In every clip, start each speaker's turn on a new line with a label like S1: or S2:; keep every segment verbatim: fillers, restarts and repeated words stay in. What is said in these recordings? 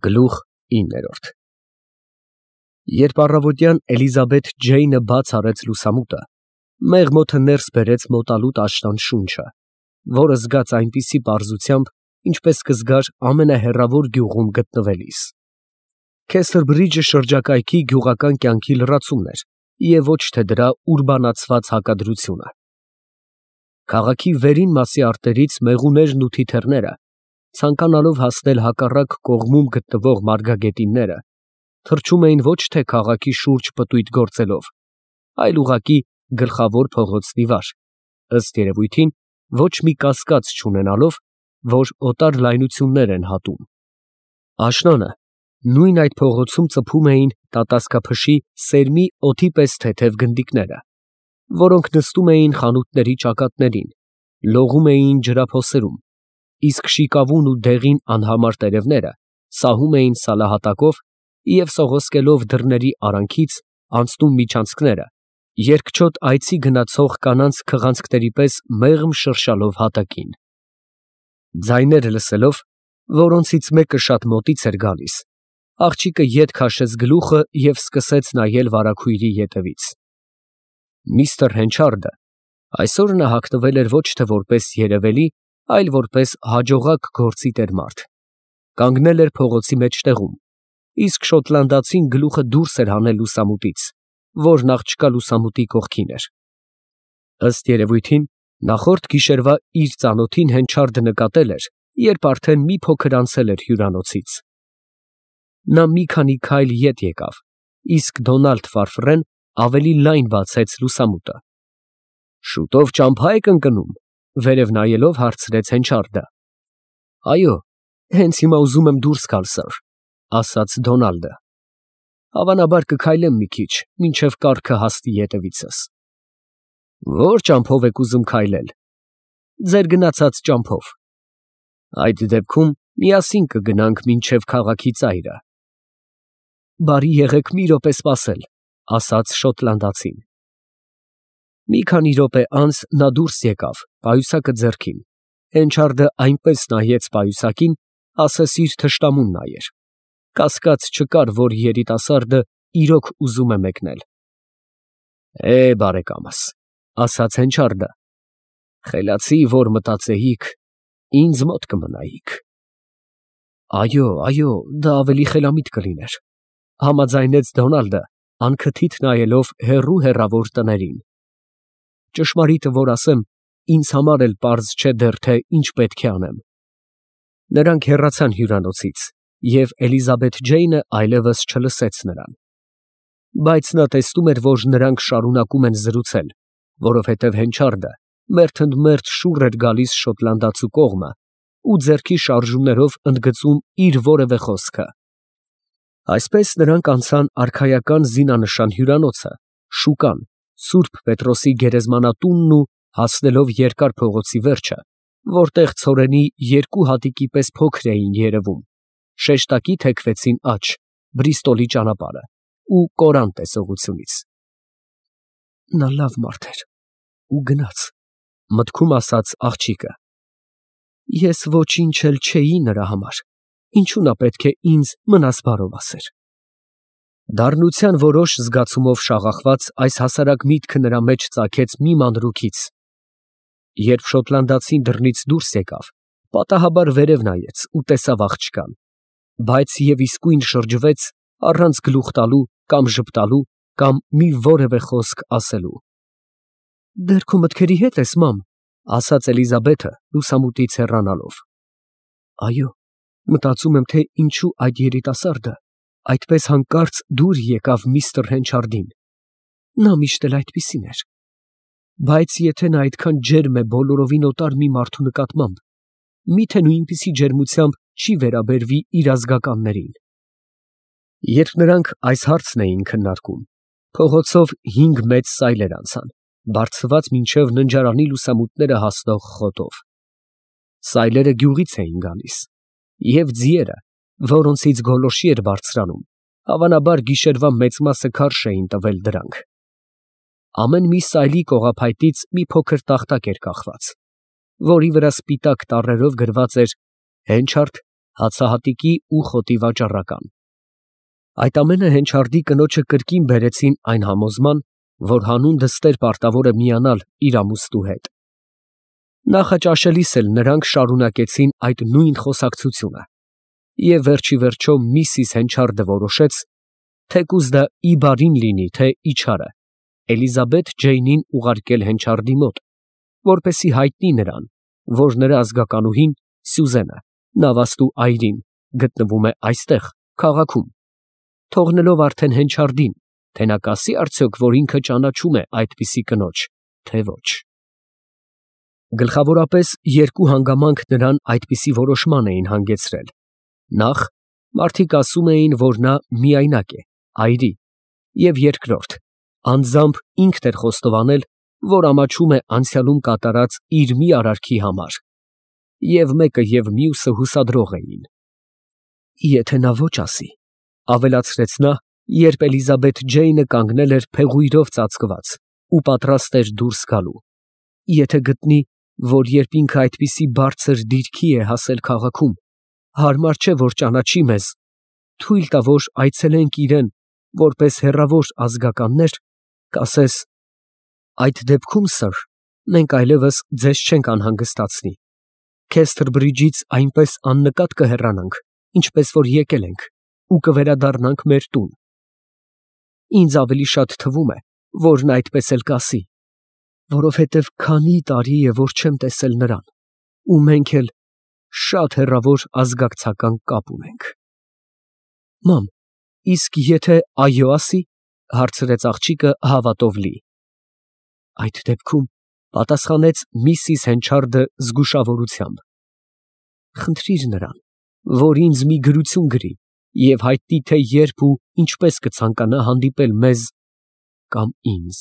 S1: Գլուխ իններորդ Երբ առավոտյան Էլիզաբեթ Ջեյնը բաց արեց լուսամուտը, մեղմոթը ներս բերեց մոտալուտ աշնան շունչը, որը զգաց այնպիսի պարզությամբ, ինչպես կզգար ամենահեռավոր գյուղում գտնվելիս։ Քեսթր Բրիջը շրջակայքի գյուղական կյանքի լրացումն էր և ոչ թե դրա ուրբանացված հակադրությունը։ Քաղաքի վերին մասի արտերից մեղուներն ու թիթեռները, ցանկանալով հասնել հակառակ կողմում գտնվող մարգագետինները, թռչում էին ոչ թե քաղաքի շուրջ պտույտ գործելով, այլ ուղղակի գլխավոր փողոցի վար, ըստ երևույթին ոչ մի կասկած չունենալով, որ օտար լայնություններ են հատում։ Աշնանը նույն այդ փողոցում ծփում էին տատասկափշի սերմի օդի պես թեթև գնդիկները, որոնք նստում էին խանութների ճակատներին, լողում էին ջրափոսերում, իսկ շիկավուն ու դեղին անհամար տերևները սահում էին սալահատակով և սողոսկելով դռների արանքից անցնում միջանցքները, երկչոտ այծի գնացող կանանց քղանցքների պես մեղմ շրշալով հատակին։ Ձայներ լսելով, որոնցից մեկը շատ մոտից էր գալիս, աղջիկը ետ քաշեց գլուխը և սկսեց նայել վարագույրի ետևից։ Միսթր Հենչարդը այսօր նա հագնվել էր ոչ թե որպես երևելի, այլ որպես հաջողակ գործի տեր մարդ, կանգնել էր փողոցի մեջտեղում, իսկ շոտլանդացին գլուխը դուրս էր հանել լուսամուտից, որն աղջկա լուսամուտի կողքին էր։ Ըստ երևույթին, նախորդ գիշերվա իր ծանոթին Հենչարդը նկատել էր, երբ արդեն մի փոքր անցել էր հյուրանոցից։ Նա մի քանի քայլ ետ եկավ, իսկ Դոնալդ Ֆարֆրեն ավելի լայն բացեց լուսամուտը։ Շուտով ճամփա եք ընկնում, վերև նայելով հարցրեց Հենչարդը։ Այո, հենց հիմա ուզում եմ դուրս գալ, սըր, ասաց Դոնալդը։ Հավանաբար կքայլեմ մի քիչ, մինչև կառքը հասնի ետևիցս։ Ո՞ր ճամփով եք ուզում քայլել։ Ձեր գնացած ճամփով։ Այդ դեպքում միասին կգնանք մինչև քաղաքի ծայրը։ Բարի եղեք մի րոպե սպասել, ասաց շոտլանդացին։ Մի քանի րոպե անց նա դուրս եկավ, պայուսակը ձեռքին։ Հենչարդը այնպես նայեց պայուսակին, ասես իր թշնամուն նայեր։ Կասկած չկար, որ երիտասարդը իրոք ուզում է մեկնել։ Է, բարեկամս, ասաց Հենչարդը, խելացի, որ մտածեիք, ինձ մոտ կմնայիք։ Այո, այո, դա ավելի խելամիտ կլիներ, համաձայնեց Դոնալդը, անքթիթ նայելով հեռու հեռավոր տներին։ Ճշմարիտը որ ասեմ, ինձ համար էլ պարզ չէ դեռ, թե ինչ պետք է անեմ։ Նրանք հեռացան հյուրանոցից, և Էլիզաբեթ Ջեյնը այլևս չլսեց նրան։ Բայց նա տեսնում էր, որ նրանք շարունակում են զրուցել, որովհետև Հենչարդը մերթընդմերթ շուռ էր գալիս շոտլանդացու կողմը ու ձեռքի շարժումներով ընդգծում իր որևէ խոսքը։ Այսպես նրանք անցան արքայական զինանշան հյուրանոցը, շուկան, Սուրբ Պետրոսի գերեզմանատունն ու հասնելով երկար փողոցի վերջը, որտեղ ցորենի երկու հատիկի պես փոքր էին երևում, շեշտակի թեքվեցին աջ, Բրիստոլի ճանապարհը ու Կորան տեսողությունից։ Նա լավ մարդ էր ու գնաց, մտքում ասաց աղջիկը։ Ես ոչինչ էլ չէի նրա համար, ինչու նա պետք է ինձ մնաս բարով ասեր։ Դառնության որոշ զգացումով շաղախված այս հասարակ միտքը նրա մեջ ծագեց մի մանրուքից։ Երբ շոտլանդացին դռնից դուրս եկավ, պատահաբար վերև նայեց ու տեսավ աղջկան, բայց և իսկույն շրջվեց առանց գլուխ տալու կամ ժպտալու կամ մի որևէ խոսք ասելու։ Դեռ քո մտքերի հետ ես, մամ, ասաց Էլիզաբեթը լուսամուտից հեռանալով։ Այո, մտածում եմ, թե ինչու այդ երիտասարդը այդպես հանկարծ դուր եկավ միստր Հենչարդին։ Նա միշտ էլ այդպիսին էր։ Բայց եթե նա այդքան ջերմ է բոլորովին օտար մի մարդու նկատմամբ, մի՞թե նույնպիսի ջերմությամբ չի վերաբերվի իր ազգականներին։ Երբ նրանք այս հարցն էին քննարկում, փողոցով հինգ մեծ սայլեր անցան, բարձրված մինչև ննջարանի լուսամուտները հասնող խոտով։ Սայլերը գյուղից էին գալիս, և ձիերը, որոնցից գոլորշի էր բարձրանում, հավանաբար գիշերվա մեծ մասը քարշ էին տվել դրանք։ Ամեն մի սայլի կողափայտից մի փոքր տախտակ էր կախված, որի վրա սպիտակ տառերով գրված էր Հենչարդ հացահատիկի ու խոտի վաճառական։ Այդ ամենը հենչարդի կնոջը կրկին բերեցին այն համոզման, որ հանուն դստեր պարտավոր է միանալ իր ամուսնու հետ։ Նախաճաշելիս էլ նրանք շարունակեցին այդ նույն խոսակցությունը, և վերջի վերջո միսիս Հենչարդը որոշեց, թեկուզ դա իբարին լինի, թե իչարը, Էլիզաբեթ Ջեյնին ուղարկել Հենչարդի մոտ, որպեսզի հայտնի նրան, որ նրա ազգականուհին Սյուզենը, նավաստու այրին, գտնվում է այստեղ, քաղաքում, թողնելով արդեն Հենչարդին, թե նա կասի արդյոք, որ ինքը ճանաչում է այդպիսի կնոջ, թե ոչ։ Գլխավորապես երկու հանգամանք նրան այդպիսի որոշման էին հանգեցրել. նախ, մարդիկ ասում էին, որ նա միայնակ է, այրի, և երկրորդ, անձամբ ինքն էր խոստովանել, որ ամաչում է անցյալում կատարած իր մի արարքի համար, և մեկը և մյուսը հուսադրող էին։ Եթե նա ոչ ասի, ավելացրեց նա, երբ Էլիզաբեթ Ջեյնը կանգնել էր փեղույրով ծածկված ու պատրաստ էր դուրս գալու, եթե գտնի, որ երբ ինքը այդպիսի բարձր դիրքի է հասել քաղաքում, հարմար չէ, որ ճանաչի մեզ, թույլ տա, որ այցելենք իրան, որպես հեռավոր ազգականներ, կասես. «Այդ դեպքում, սըր, մենք այլևս ձեզ չենք անհանգստացնի, Քեսթրբրիջից այնպես աննկատ կհեռանանք, ինչպես որ եկել ենք, ու կվերադառնանք մեր տուն»։ Ինձ ավելի շատ թվում է, որ նա այդպես էլ կասի, որովհետև քանի տարի է, որ չեմ տեսել նրան, ու մենք էլ շատ հեռավոր ազգակցական կապ ունենք։ Մամ, իսկ եթե այո ասի, հարցրեց աղջիկը հավատով լի։ Այդ դեպքում, պատասխանեց միսիս Հենչարդը զգուշավորությամբ, խնդրիր նրան, որ ինձ մի գրություն գրի և հայտնի, թե երբ ու ինչպես կցանկանա հանդիպել մեզ կամ ինձ։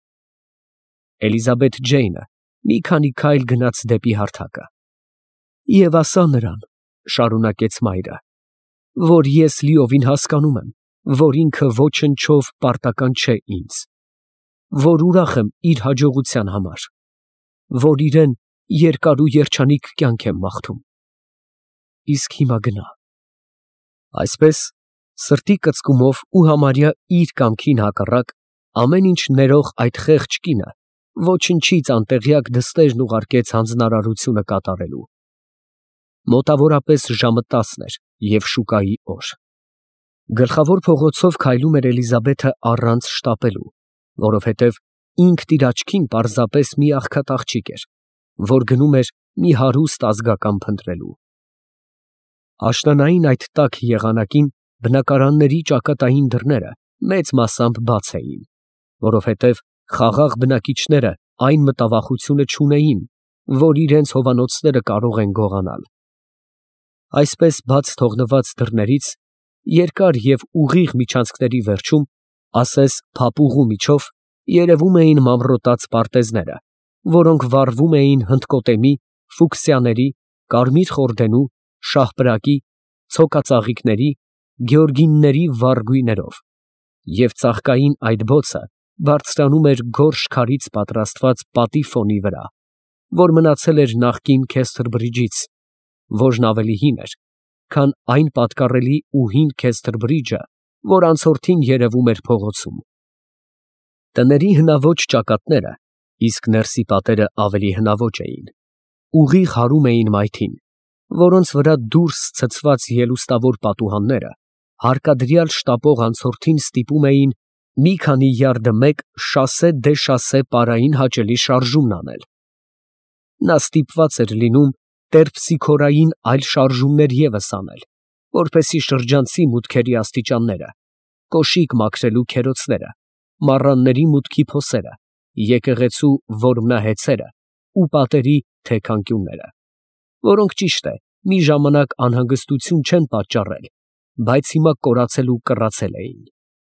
S1: Էլիզաբեթ Ջեյնը մի քանի քայլ գնաց դեպի հարթակը։ Եվ ասա նրան, շարունակեց մայրը, որ ես լիովին հասկանում եմ, որ ինքը ոչնչով պարտական չէ ինձ, որ ուրախ եմ իր հաջողության համար, որ իրեն երկար ու երջանիկ կյանք եմ մաղթում։ Իսկ հիմա գնա։ Այսպես, սրտի կծկումով ու համարյա իր կամքին հակառակ, ամեն ինչ ներող այդ խեղճ կինը ոչնչից անտեղյակ դստերն ուղարկեց հանձնարարությունը կատարելու։ Մոտավորապես ժամը տասն էր և շուկայի օր։ Գլխավոր փողոցով քայլում էր Էլիզաբեթը առանց շտապելու, որովհետև ինքն իր աչքին պարզապես մի աղքատ աղջիկ էր, որ գնում էր մի հարուստ ազգական փնտրելու։ Աշնանային այդ տաք եղանակին բնակարանների ճակատային դռները մեծ մասամբ բաց էին, որովհետև խաղաղ բնակիչները այն մտավախությունը չունեին, որ իրենց հովանոցները կարող են գողանալ։ Այսպես բաց թողնված դռներից երկար և ուղիղ միջանցքների վերջում, ասես փապուղու միջով, երևում էին մանրոտած պարտեզները, որոնք վառվում էին հնդկոտեմի, ֆուկսիաների, կարմիր խորդենու, շահպրակի, ցոկածաղիկների, գեորգինների վառ գույներով, և ծաղկային այդ բոցը բարձրանում էր գորշ քարից պատրաստված պատի ֆոնի վրա, որ մնացել էր նախկին Քեսթրբրիջից, որն ավելի հին էր, քան այն պատկառելի ու հին Քեսթրբրիջը, որ անցորդին երևում էր փողոցում։ Տների հնաոճ ճակատները, իսկ ներսի պատերը ավելի հնաոճ էին, ուղիղ հարում էին մայթին, որոնց վրա դուրս ցցված ելուստավոր պատուհանները հարկադրյալ շտապող անցորդին ստիպում էին մի քանի յարդը մեկ շասե դե շասե պարային հաճելի շարժումն անել։ Նա ստիպված էր լինում տերպսիքորային այլ շարժումներ ևս անել, որպեսզի շրջանցի մուտքերի աստիճանները, կոշիկ մաքրելու քերոցները, մառանների մուտքի փոսերը, եկեղեցու որմնահեծերը ու պատերի թեք անկյունները, որոնք, ճիշտ է, մի ժամանակ անհանգստություն չեն պատճառել, բայց հիմա կորացել ու կռացել էին։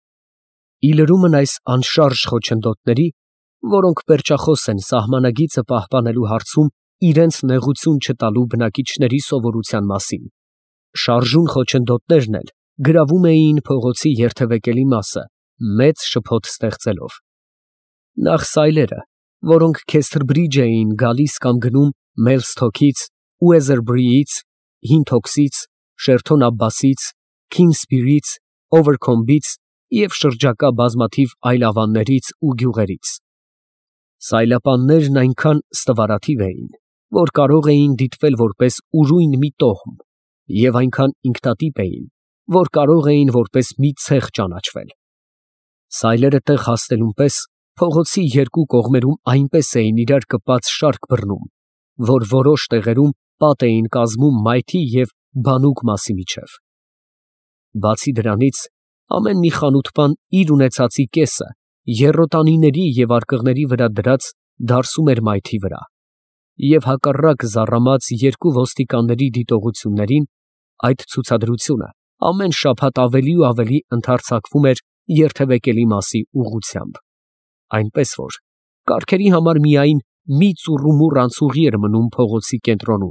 S1: Ի լրումն այս անշարժ խոչընդոտների, որոնք պերճախոս են սահմանագիծը պահպանելու հարցում իրենց նեղություն չտալու բնակիչների սովորության մասին, շարժուն խոչընդոտներն էլ գրավում էին փողոցի երթևեկելի մասը, մեծ շփոթ ստեղծելով։ Նախ սայլերը, որոնք Քեսթրբրիջ էին գալիս կամ գնում Մելսթոքից, Ուեզերբրիից, Հին Թոքսից, Շերթոն Աբբասից, Քինսպիրից, Օվերքոմբից և շրջակա բազմաթիվ այլ ավաններից ու գյուղերից։ Սայլապաններն այնքան ստվարաթիվ էին, որ կարող էին դիտվել որպես ուրույն մի տոհմ, և այնքան ինքնատիպ էին, որ կարող էին որպես մի ցեխ ճանաչվել։ Սայլերը տեղ հասնելուն պես փողոցի երկու կողմերում այնպես էին իրար կպած շարք բռնում, որ որոշ տեղերում պատ էին կազմում մայթի և բանուկ մասի միջև։ Բացի դրանից, ամեն մի խանութպան իր ունեցածի կեսը եռոտանիների և արկղների վրա դրած դարսում էր մայթի վրա, և հակառակ զառամած երկու ոստիկանների դիտողություններին, այդ ցուցադրությունը ամեն շաբաթ ավելի ու ավելի ընդարձակվում էր երթևեկելի մասի ուղղությամբ, այնպես որ կառքերի համար միայն մի ծուռումուռ անցուղի էր մնում փողոցի կենտրոնում,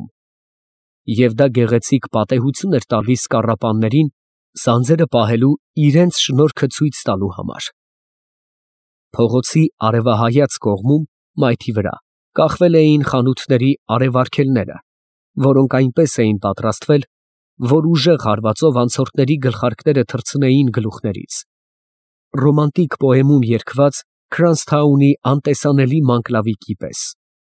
S1: և դա գեղեցիկ պատեհություն էր տալիս կառապաններին սանձերը պահելու իրենց շնորհքը ցույց տալու համար։ Փողոցի արևահայաց կողմում, մայթի վրա, կախվել էին խանութների արևարգելները, որոնք այնպես էին պատրաստվել, որ ուժեղ հարվածով անցորդների գլխարկները թռցնեին գլուխներից։ Ռոմանտիկ պոեմում երգված Քրանսթաունի անտեսանելի մանկլավիկի պես։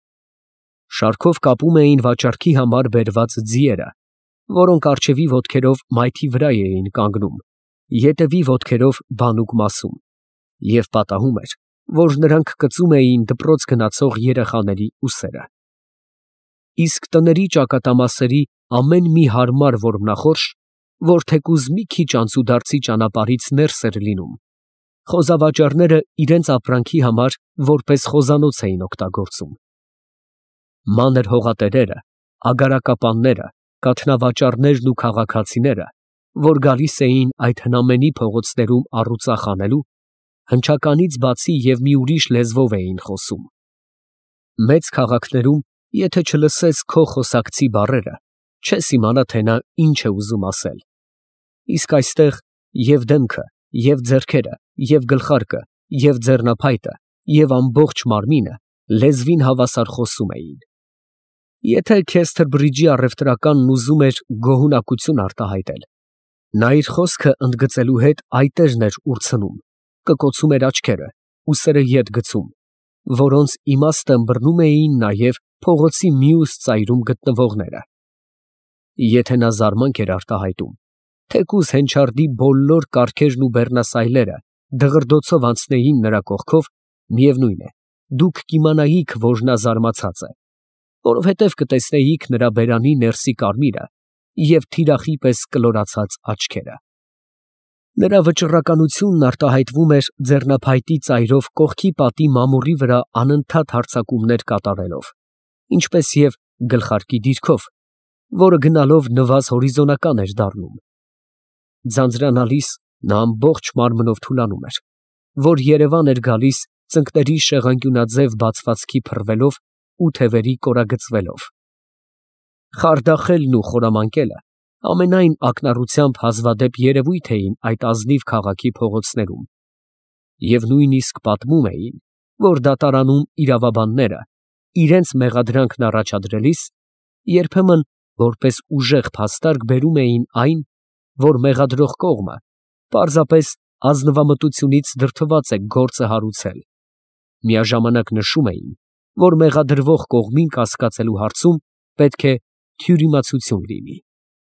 S1: Շարքով կապում էին վաճառքի համար բերված ձիերը, որոնք առջևի ոտքերով մայթի վրա էին կանգնում, ետևի ոտքերով բանուկ մասում, և պատահում էր, որ նրանք կծում էին դպրոց գնացող երեխաների ուսերը։ Իսկ տների ճակատամասերի ամեն մի հարմար որմնախորշ, որ թեկուզ մի քիչ անցուդարձի ճանապարհից ներս էր լինում, խոզավաճառները իրենց ապրանքի համար որպես խոզանոց էին օգտագործում։ Մանր հողատերերը, ագարակապանները, կաթնավաճառներն ու քաղաքացիները, որ գալիս էին այդ հնամենի փողոցներում առուծախ անելու, հնչականից բացի և մի ուրիշ լեզվով էին խոսում։ Մեծ քաղաքներում, եթե չլսես քո խոսակցի բառերը, չես իմանա, թե նա ինչ է ուզում ասել, իսկ այստեղ և դեմքը, և ձեռքերը, և գլխարկը, և ձեռնափայտը, և ամբողջ մարմինը լեզվին հավասար խոսում էին։ Եթե Քեսթրբրիջի առևտրականն ուզում էր գոհունակություն արտահայտել, նա իր խոսքը ընդգծելու հետ այտերն էր ուրցնում, կկոցում էր աչքերը, ուսերը ետ գցում, որոնց իմաստը ըմբռնում էին նաև փողոցի մյուս ծայրում գտնվողները։ Եթե նա զարմանք էր արտահայտում, թեկուզ հենչարդի բոլոր կառքերն ու բեռնասայլերը դղրդոցով անցնեին նրա կողքով, միևնույն է, դուք կիմանայիք, որ նա զարմացած է, որովհետև կտեսնեիք նրա բերանի ներսի կարմիրը և թիրախի պես կլորացած աչքերը։ Նրա վճռականությունն արտահայտվում էր ձեռնափայտի ծայրով կողքի պատի մամուռի վրա անընդհատ հարձակումներ կատարելով, ինչպես և գլխարկի դիրքով, որը գնալով նվազ հորիզոնական էր դառնում։ Ձանձրանալիս նա ամբողջ մարմնով թուլանում էր, որ երևան էր գալիս ծնկների շեղանկյունաձև բացվածքի փռվելով ու թևերի կորագծվելով։ Խարդախելն ու խորամանկելը ամենայն ակնառությամբ հազվադեպ երևույթ էին այդ ազնիվ քաղաքի փողոցներում, և նույնիսկ պատմում էին, որ դատարանում իրավաբանները, իրենց մեղադրանքն առաջադրելիս, երբեմն որպես ուժեղ փաստարկ բերում էին այն, որ մեղադրող կողմը պարզապես ազնվամտությունից դրդված է գործը հարուցել, միաժամանակ նշում էին, որ մեղադրվող կողմին կասկածելու հարցում պետք է թյուրիմացություն լինի։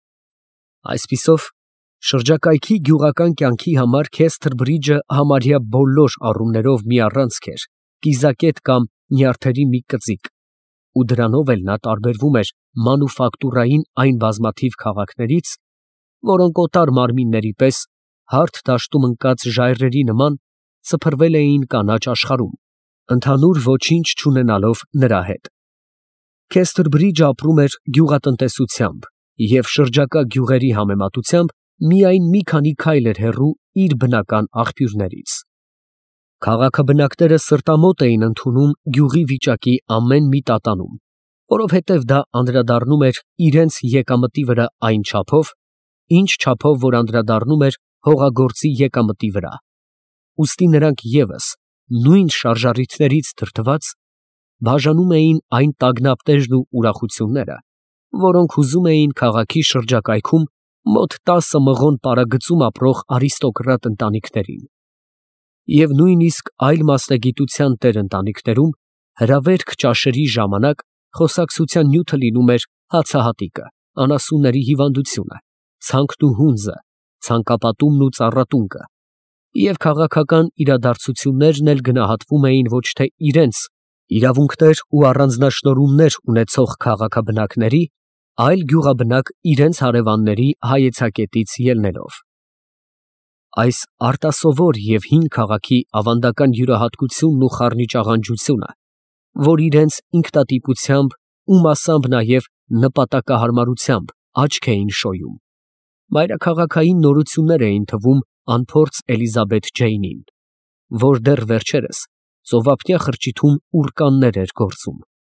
S1: Այսպիսով, շրջակայքի գյուղական կյանքի համար Քեսթրբրիջը համարյա բոլոր առումներով մի առանցք էր, կիզակետ կամ նյարդերի մի կծիկ, ու դրանով էլ նա տարբերվում էր մանուֆակտուրային այն բազմաթիվ քաղաքներից, որոնք օտար մարմինների պես, հարթ դաշտում ընկած ժայռերի նման, սփռվել էին կանաչ աշխարհում, ընդհանուր ոչինչ չունենալով նրա հետ։ Քեսթրբրիջը ապրում էր գյուղատնտեսությամբ և շրջակա գյուղերի համեմատությամբ միայն մի քանի քայլ էր հեռու իր բնական աղբյուրներից։ Քաղաքաբնակները սրտամոտ էին ընդունում գյուղի վիճակի ամեն մի տատանում, որովհետև դա անդրադառնում էր իրենց եկամտի վրա այն չափով, ինչ չափով որ անդրադառնում էր հողագործի եկամտի վրա, ուստի նրանք ևս նույն շարժառիթներից դրդված բաժանում էին այն տագնապներն ու ուրախությունները, որոնք հուզում էին քաղաքի շրջակայքում մոտ տասը մղոն պարագծում ապրող արիստոկրատ ընտանիքներին, և նույնիսկ այլ մասնագիտության տեր ընտանիքներում հրավերք ճաշերի ժամանակ խոսակցության նյութը լինում էր հացահատիկը, անասունների հիվանդությունը, ցանքն ու հունձը, ցանկապատումն ու ծառատունկը, և քաղաքական իրադարձություններն էլ գնահատվում էին ոչ թե իրենց իրավունքներ ու առանձնաշնորհումներ ունեցող քաղաքաբնակների, այլ գյուղաբնակ իրենց հարևանների հայեցակետից ելնելով։ Այս արտասովոր և հին քաղաքի ավանդական յուրահատկությունն ու խառնիճաղանջությունը, որ իրենց ինքնատիպությամբ ու մասամբ նաև նպատակահարմարությամբ աչք էին շոյում, մայրաքաղաքային նորություններ էին թվում անփորձ Էլիզաբեթ Ջեյնին, որ դեռ վերջերս ծովափնյա խրճիթում ուռկաններ էր գործում։